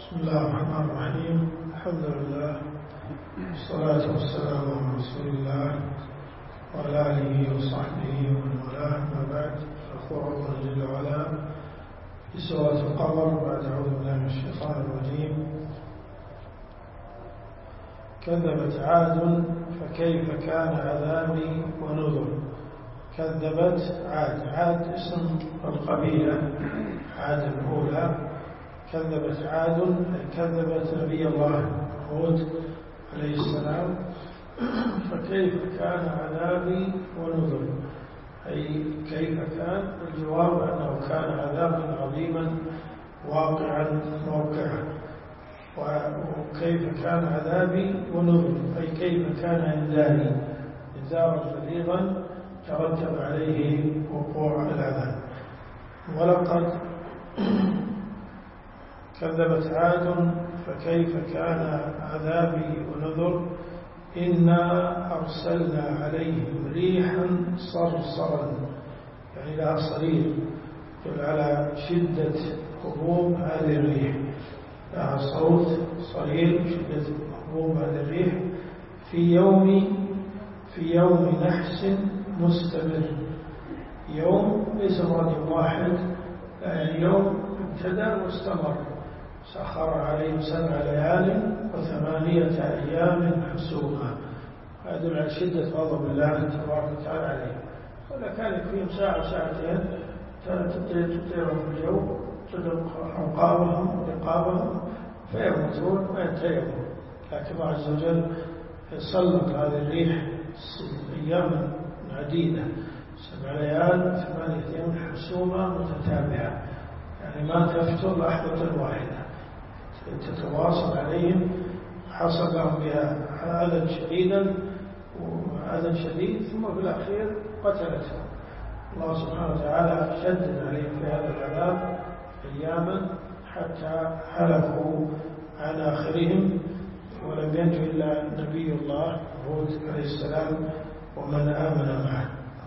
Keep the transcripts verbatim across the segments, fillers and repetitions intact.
بسم الله الرحمن الرحيم. الحمد لله والصلاة والسلام على رسول الله وعلى آله وصحبه ومن والاه، أما بعد. يقول الله جل وعلا في سورة القمر بعد أعوذ بالله من الشيطان الرجيم: كذبت عاد فكيف كان عذابي ونذر. كذبت عاد، عاد اسم القبيلة، عاد الأولى. كذبت عاد أي كذبت نبي الله هود عليه السلام، فكيف كان عذابي ونذر، أي كيف كان. الجواب أنه كان عذابا عظيما واقعا موقعا. وكيف كان عذابي ونذر أي كيف كان إنذاري، إنذارا بليغا ترتب عليه وقوع العذاب. ولقد كذبت عاد فكيف كان عذابي ونذر. إنا أرسلنا عليهم ريحا صرصرا، يعني لها صرير، يدل على شدة هبوب هذه الريح، لها صوت صرير، شدة هبوب هذه الريح في يوم في يوم نحس مستمر. يوم ليس مراد واحد، يعني يوم ابتدأ واستمر. سخر عليهم سبع ليال وثمانية أيام حسوما. هذا يدل على شدة غضب الله تبارك وتعالى عليهم. ولا كان يكفيهم ساعة ساعتين تطيرهم في الجو، تدق عنقابهم رقابهم فيموتون وينتهون. لكن الله عز وجل سلط هذه الريح أياما عديدة، سبع ليال وثمانية أيام حسوما متتابعة، يعني ما تفتر لحظة واحدة، تتواصل عليهم. حصل لهم بها أذى شديدا وأذى شديد، ثم في الأخير قتلتهم. الله سبحانه وتعالى شدد عليهم في هذا العذاب أياما حتى هلكوا عن آخرهم، ولم ينجو إلا نبي الله هود عليه السلام ومن آمن معه.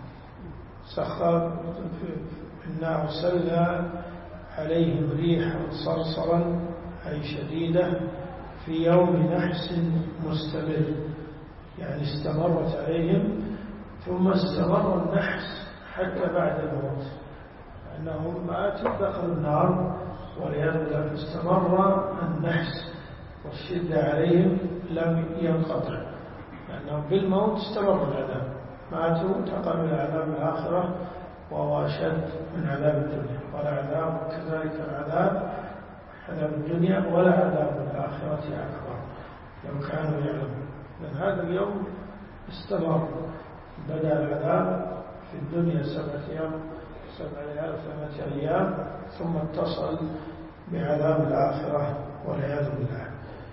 سخر إنا أرسلنا عليهم ريحا صرصرا أي شديدة في يوم نحس مستمر، يعني استمرت عليهم ثم استمر النحس حتى بعد الموت، أنهم ماتوا دخلوا النار والعياذ بالله، فاستمر النحس والشدة عليهم لم ينقطع، لأنهم بالموت استمر العذاب، ماتوا انتقلوا إلى عذاب الآخرة وهو أشد من عذاب الدنيا. ولا عذاب كذلك العذاب عذاب الدنيا ولا عذاب الآخرة أكبر لو كانوا يعلمون. لأن هذا اليوم استمر، بدأ العذاب في الدنيا سبعة أيام سبع ليال ثمانية أيام، ثم اتصل بعذاب الآخرة والعياذ بالله.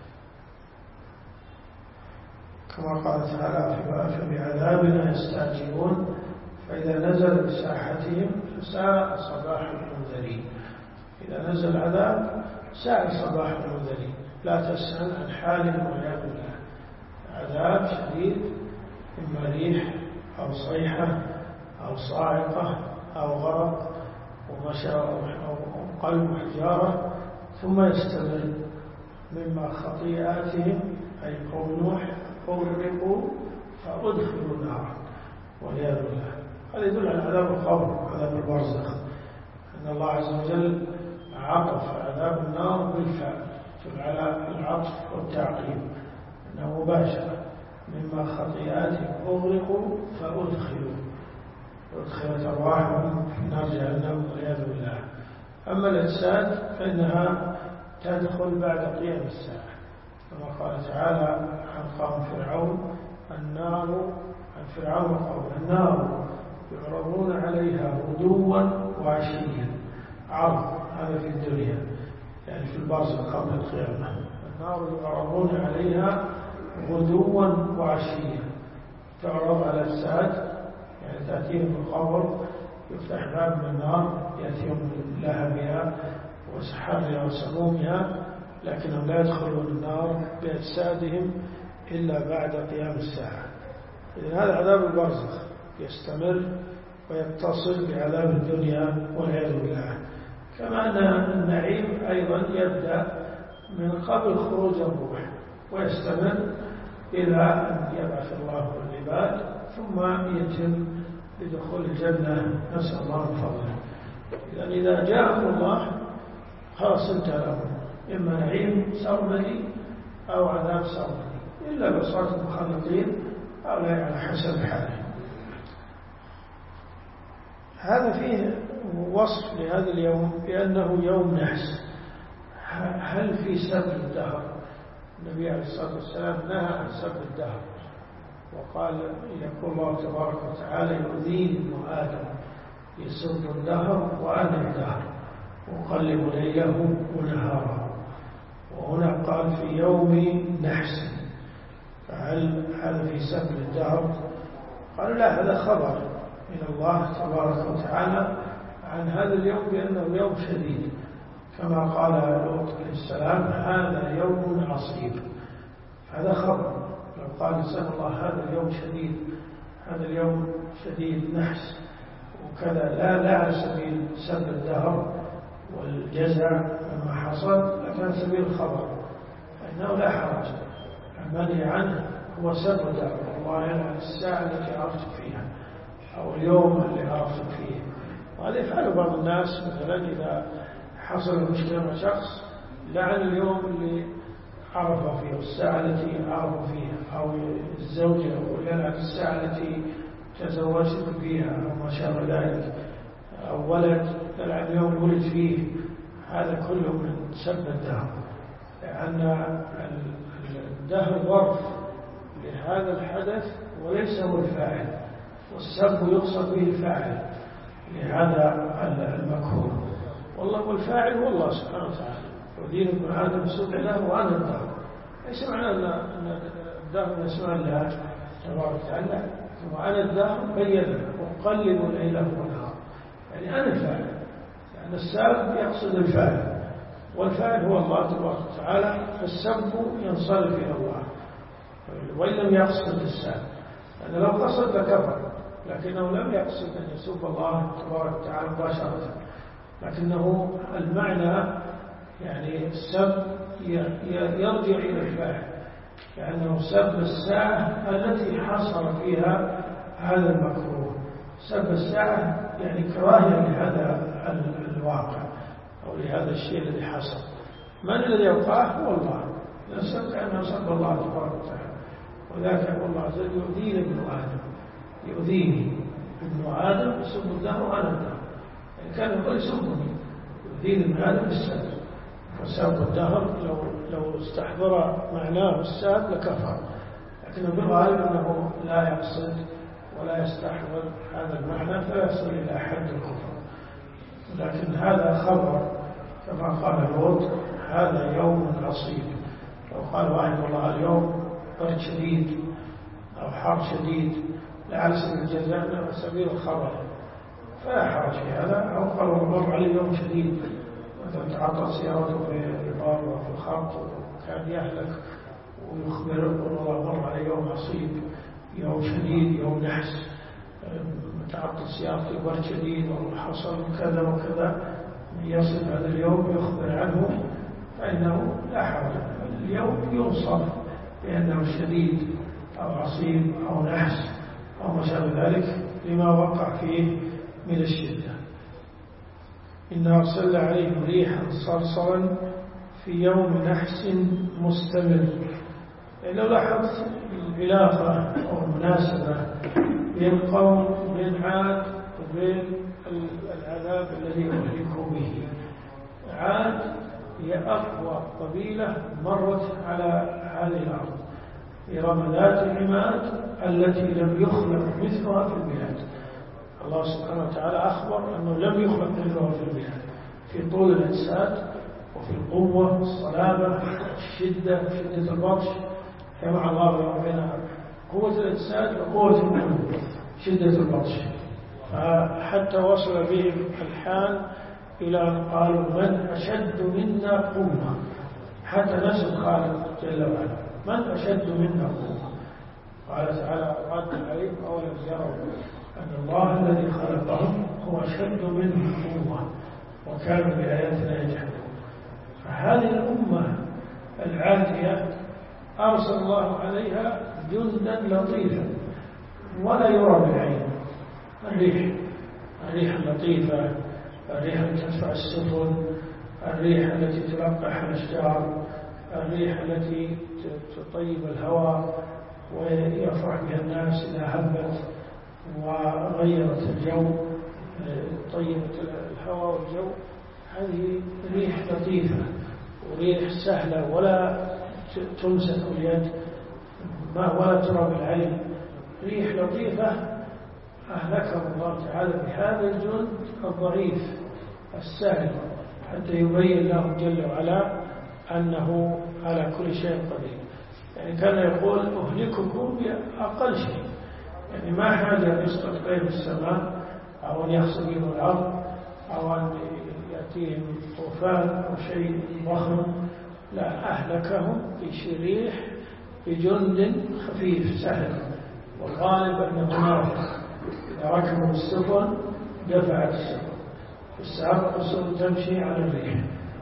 كما قال تعالى: فبعذابنا يستعجلون فإذا نزل بساحتهم فساء صباح المنذرين. إذا نزل عذاب ساء صباح المنذرين، لا تسأل عن حالهم والعياذ بالله. عذاب شديد، إما ريح أو صيحة أو صاعقة أو غرق أو قلب حجارة، ثم يستمر. مما خطيئاتهم أي قوم نوح أغرقوا فأدخلوا النار والعياذ بالله. هذا يدل على عذاب القبر، عذاب البرزخ، أن الله عز وجل عطف عذاب النار بالفعل، يدل على العطف والتعقيب، أنه مباشرة. مما خطيئاتهم أغرقوا فأدخلوا، أدخلت أرواحهم في نار جهنم والعياذ بالله. أما الأجساد فإنها تدخل بعد قيام الساعة، كما قال تعالى عن قوم فرعون: النار عن فرعون قوم النار يعرضون عليها غدوا وعشيا. عرض هذا في الدنيا، يعني في البرزخ قبل القيامة. النار يعرضون عليها غدوا وعشيا، تعرض على الأجساد، يعني تأتيهم في القبر، يفتح باب من النار يأتيهم من لهبها وسحابها وسمومها، لكنهم لا يدخلون النار بأجسادهم إلا بعد قيام الساعة. إذن هذا عذاب البرزخ يستمر ويتصل بعذاب الدنيا والعياذ بالله. كما أن النعيم أيضا يبدأ من قبل خروج الروح، ويستمر إلى أن يبعث الله العباد ثم يتم بدخول الجنة، نسأل الله فضله. إذن إذا جاء الله خلاص انتهى الأمر، إما نعيم سرمدي أو عذاب سرمدي، إلا بصوت المخلطين أو لا على حسب حاله. هذا فيه وصف لهذا اليوم بأنه يوم نحس. هل في سب الدهر؟ النبي عليه الصلاة والسلام نهى عن سب الدهر، وقال يقول الله تبارك وتعالى يؤذيني ابن آدم يسب الدهر وأنا الدهر أقلب ليله ونهاره. وهنا قال في يوم نحس، فهل هذا في سب الدهر؟ قالوا لا، هذا خبر من الله تبارك وتعالى عن هذا اليوم بأنه يوم شديد، كما قال لوط عليه السلام هذا يوم عصيب. هذا خبر، لو قال سأل الله هذا اليوم شديد، هذا اليوم شديد نحس وكذا، لا لا على سبيل سب الدهر والجزع مما حصل، لكن سبيل الخبر، فإنه لا حرج. المنهي عنه هو سب الدهر، الله يلعن الساعة التي عرفت فيها أو اليوم اللي عرفت فيه. وهذا يفعله بعض الناس، مثلا إذا حصل مشكلة مع شخص لعن اليوم اللي عرف فيه، الساعة التي عرف فيها، أو الزوجة ولعن الساعة التي تزوجت فيها أو ما شابه ذلك، أو ولد لعن اليوم ولد فيه. هذا كله من سب الدهر، لأن الدهر ظرف لهذا الحدث وليس هو الفاعل، والسب يقصد به الفاعل لهذا المكروه، والله والفاعل هو الله سبحانه وتعالى. ودين ابن آدم سب له وأنا الدهر، ليس معنى أن الدهر من اسماء الله تبارك وتعالى. وأنا الدهر بين وقلب الليل والنهار، يعني أنا الفاعل، لأن الساب يقصد الفاعل، والفاعل هو الله تبارك وتعالى، فالسب ينصرف إلى الله وإن لم يقصد الساب، لأن لو قصد لكفر، لكنه لم يقصد أن يسب الله تبارك وتعالى مباشرة، لكنه المعنى يعني السب يرجع إلى الفاعل، لأنه سب الساعة التي حصل فيها هذا المكروه. سب الساعة يعني كراهية لهذا الواقع أو لهذا الشيء الذي حصل. من الذي يوقعه؟ هو الله، نسب أنه سب الله تبارك وتعالى. وذلك يقول الله عز وجل يؤذيني ابن آدم، يؤذيني ابن آدم يسب الدهر وأنا الدهر، يعني كان يقول يسبني، يؤذيني ابن آدم بالسب. فسب الدهر لو لو استحضر معناه الساب لكفر، لكن بالغالب أنه لا يقصد ولا يستحضر هذا المعنى فيصل إلى حد الكفر. لكن هذا خبر كما قال لوط هذا يوم عصيب. لو قال واحد والله اليوم برد شديد أو حر شديد لا على سبيل الجزاء، على سبيل الخبر، فلا حرج في هذا. أو قال مر عليه يوم شديد، مثلا تعطل سيارته في البار وفي الخط وكان يهلك، ويخبر والله مر عليه يوم عصيب، يوم شديد، يوم نحس، تعطل سيارته برد شديد وحصل كذا وكذا، يصل هذا اليوم يخبر عنه، فإنه لا حرج. اليوم يوصف بأنه شديد أو عصيب أو نحس أو ما شابه ذلك لما وقع فيه من الشدة. إنا أرسلنا عليهم ريحا صرصرا في يوم نحس مستمر. لو لاحظت العلاقة أو المناسبة بين قوم وبين عاد وبين العذاب الذي أهلكوا به. عاد هي أقوى قبيلة مرت على هذه الأرض، إرم ذات العماد التي لم يخلق مثلها في البلاد. الله سبحانه وتعالى أخبر أنه لم يخلق مثلها في البلاد، في طول الأجساد وفي القوة والصلابة والشدة، شدة البطش، جمع الله بين قوة الأجساد وقوة القلوب، شدة البطش. فحتى وصل بهم الحال إلى أن قالوا من أشد منا قوة، حتى نسب خالق جل وعلا من أشد منا قوة. قال تعالى رد عليهم أولم يروا أن الله الذي خلقهم هو أشد منهم قوة وكانوا بآياتنا يجحدون. فهذه الأمة العاتية أرسل الله عليها جندا لطيفا ولا يرى بالعين. الريح الريح اللطيفة، الريح التي تدفع السفن، الريح التي تلقح الأشجار، الريح التي تطيب الهواء ويفرح بها الناس إذا هبت وغيرت الجو، طيبت الهواء والجو. هذه ريح لطيفة وريح سهلة ولا تمسك اليد ولا ترى بالعين، ريح لطيفة. أهلكهم الله تعالى بهذا الجند الضعيف السهل حتى يبين لهم جل وعلا أنه على كل شيء قدير. يعني كان يقول أهلككم بأقل شيء، يعني ما حاجة أن يسقط بين السماء أو أن يخسف بهم الأرض أو أن يأتيهم طوفان أو شيء ضخم، لا، أهلكهم بشريح بجند خفيف سهل. والغالب أنه نافع، إذا ركبوا السفن دفعت السفن، والسحاب السفن تمشي على الريح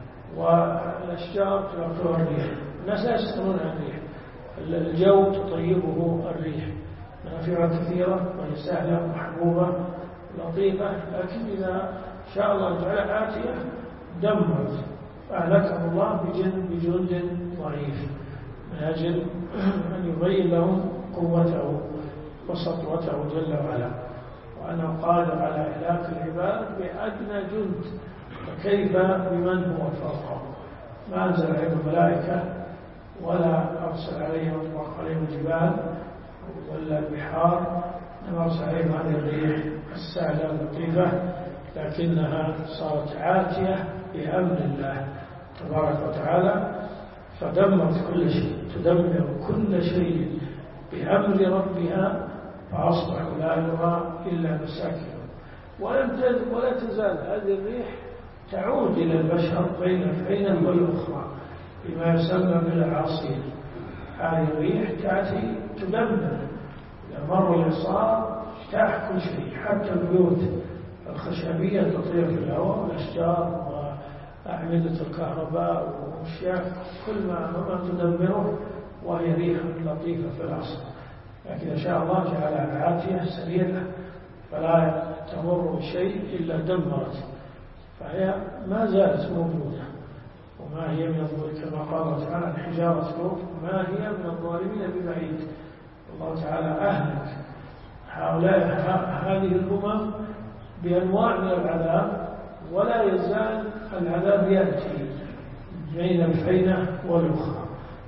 والأشجار تلقيها الريح، الناس لا يسألون عن الريح، الجو تطيبه الريح، منافعها كثيرة وهي سهلة محبوبة لطيفة. لكن إذا شاء الله تعالى آتية دمرت، فأهلكهم الله بجند بجند ضعيف، من أجل أن يبين لهم قوته وسطوته جل وعلا، وأنه قادر على إهلاك العباد بأدنى جند، فكيف بمن هو فوقهم. ما أنزل عليهم الملائكة ولا أرسل عليهم أطبق عليهم الجبال ولا البحار، إنما أرسل عليهم هذه الريح السهلة اللطيفة، لكنها صارت عاتية بأمر الله تبارك وتعالى، فدمرت كل شيء، تدمر كل شيء بأمر ربها، فأصبحوا لا يرى إلا مساكنهم. ولا تزال هذه الريح تعود إلى البشر بين حين والأخرى بما يسمى بالأعاصير. هذه الريح تأتي تدمر، إذا مر الإعصار اجتاح كل شيء، حتى البيوت الخشبية تطير في الهواء، والأشجار وأعمدة الكهرباء وأشياء كل ما ما تدمره، وهي ريح لطيفة في الأصل. لكن إن شاء الله جعلها عاتية سريعة فلا تمر بشيء إلا دمرت، فهي ما زالت موجودة، وما هي من الظالمين كما قال الله تعالى عن حجارة نور ما هي من الظالمين ببعيد. الله تعالى أهلك هؤلاء هذه الأمم بأنواع من العذاب، ولا يزال العذاب يأتي بين الفينة والأخرى.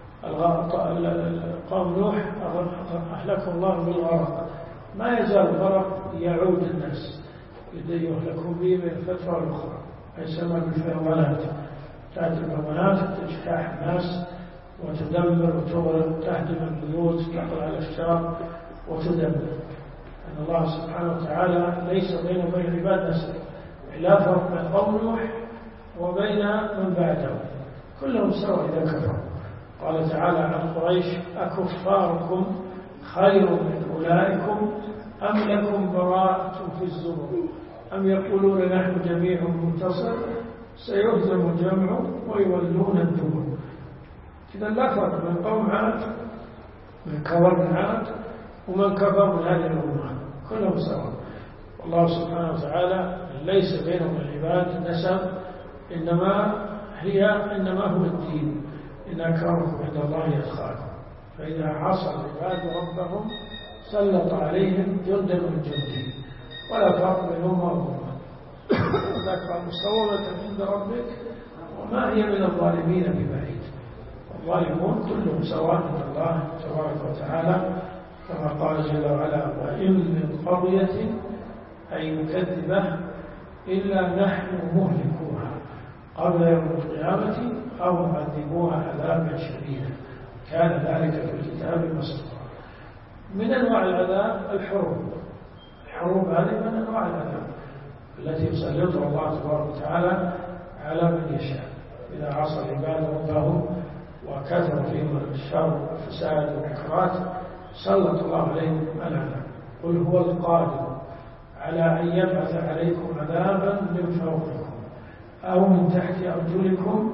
قوم نوح أهلكهم الله بالغرق، ما يزال الغرق يعود الناس يهلكون به من الفترة الأخرى، يسمى بالفيضانات. تأتي الفيضانات تجتاح الناس وتدمر وتغرق، تهدم البيوت، تقطع الأشجار وتدمر. أن الله سبحانه وتعالى ليس بين وبين العباد نسب، لا فرق بين قوم نوح وبين من بعدهم، كلهم سواء إذا كفروا. قال تعالى عن قريش أكفاركم خير من أولئكم أم لكم براءة في الزبر أم يقولون نحن جميع منتصر سيهزم الجمع ويولون الدبر. إذا لا فرق بين قوم عاد من كفر من عاد ومن كفر من هذه الأمة، كلهم سواء. والله سبحانه وتعالى ليس بينهم العباد نسب، إنما هي إنما هو الدين، إن أكرمكم عند الله يتقاكم. فإذا عصى العباد ربهم سلط عليهم جندا من جنده، ولا فرق بينهم وبينهم. ذاك مصورة عند ربك وما هي من الظالمين ببعيد. الظالمون كلهم سواء عند الله تبارك وتعالى، كما قال جل وعلا وإن من قرية أي مكذبة إلا نحن مهلكوها قبل يوم القيامة أو معذبوها عذابا شديدا كان ذلك في الكتاب مسطورا. من أنواع العذاب الحروب. الحروب هذه من أنواع العذاب التي يسلطها الله تبارك وتعالى على من يشاء. إذا عصى العباد ربهم وكثر فيهم الشر والفساد والإكراه سلط الله عليهم العذاب. قل هو القادر على أن يبعث عليكم عذابا من فوقكم أو من تحت أرجلكم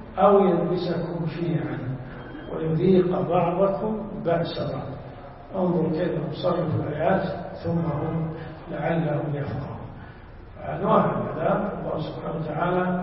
أو يلبسكم شيعا ويذيق بعضكم بأس بعض. انظر كيف نصرف الآيات ثم هم لعلهم يفقهون. أنواع العذاب الله سبحانه وتعالى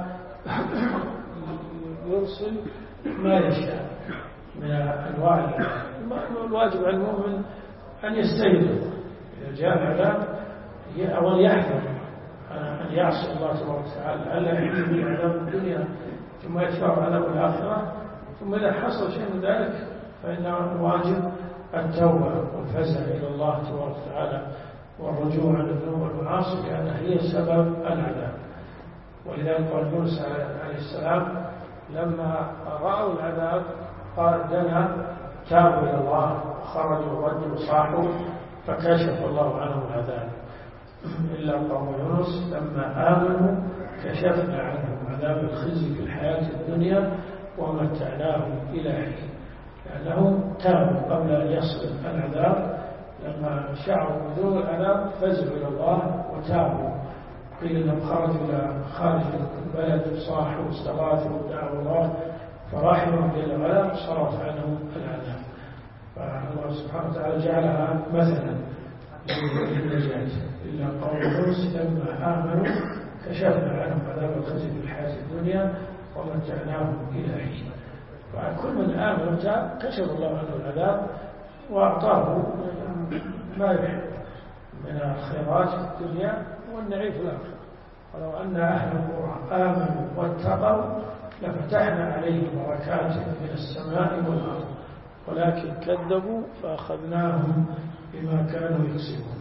يرسل ما يشاء من أنواع العذاب. الواجب على المؤمن أن يستيقظ إذا جاء العذاب أولا يحذر أن يعصي الله تبارك وتعالى ألا يحمي عذاب الدنيا ثم يدفع عذاب الآخرة. ثم إذا حصل شيء من ذلك فإن الواجب التوبة والفزع إلى الله تبارك وتعالى والرجوع عن الذنوب والمعاصي لأنها هي سبب العذاب. ولذلك قال يونس عليه السلام لما رأوا العذاب قال دنا تابوا إلى الله خرجوا وردوا صاحوا فكشف الله عنهم العذاب إلا قوم يونس لما آمنوا كشفنا عنهم عذاب الخزي في الحياة الدنيا ومتعناهم إلى حين. لأنهم تابوا قبل أن يصل العذاب، لما شعروا بذوق العذاب فزعوا إلى الله وتابوا. قيل أنهم خرجوا إلى خارج البلد صاحوا واستغاثوا ودعوا الله فرحمهم جل وعلا صرف عنهم العذاب. فالله سبحانه وتعالى جعلها مثلا للنجاة. إلا قوم يونس لما آمنوا كشفنا عنهم عذاب الخزي في الحياة الدنيا ومتعناهم إلى حين. فكل من آمن وتاب كشف الله عنه العذاب وأعطاه ما يحب من الخيرات في الدنيا والنعيم في الآخرة. ولو أن أهل القرى آمنوا واتقوا لفتحنا عليهم بركات من السماء والأرض ولكن كذبوا فأخذناهم بما كانوا يكسبون.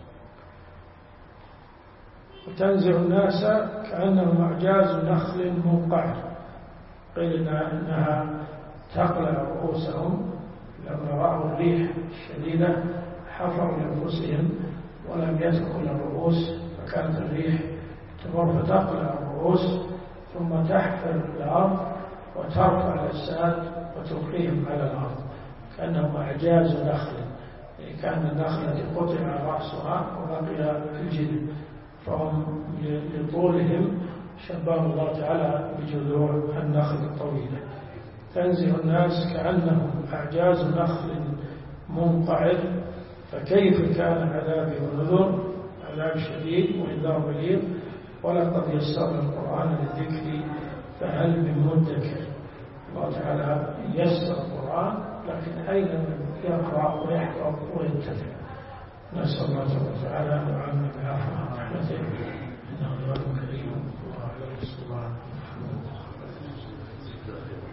وتنزع الناس كأنهم أعجاز نخل منقعر. قيل إنها تقلع رؤوسهم لما رأوا الريح الشديدة حفروا لأنفسهم ولم يدخل الرؤوس فكانت الريح تمر فتقلع الرؤوس ثم تحفر الأرض وترفع الأجساد وتلقيهم على الأرض كأنهم أعجاز نخل. يعني كان النخلة قطع رأسها وبقي الجلد فهم لطولهم شبه الله تعالى بجذوع النخل الطويلة. تنزع الناس كأنهم أعجاز نخل منقعر فكيف كان عذابي ونذر. عذاب شديد وإنذار بليغ. ولقد يسرنا القرآن للذكر فهل من مدكر. الله تعالى يسر القرآن لكن أين من يقرأ ويحفظ وينتفع. نسأل الله تعالى أن يعامل بعافية ورحمته إنه جواد كريم. الله عليه الصلاة والسلام.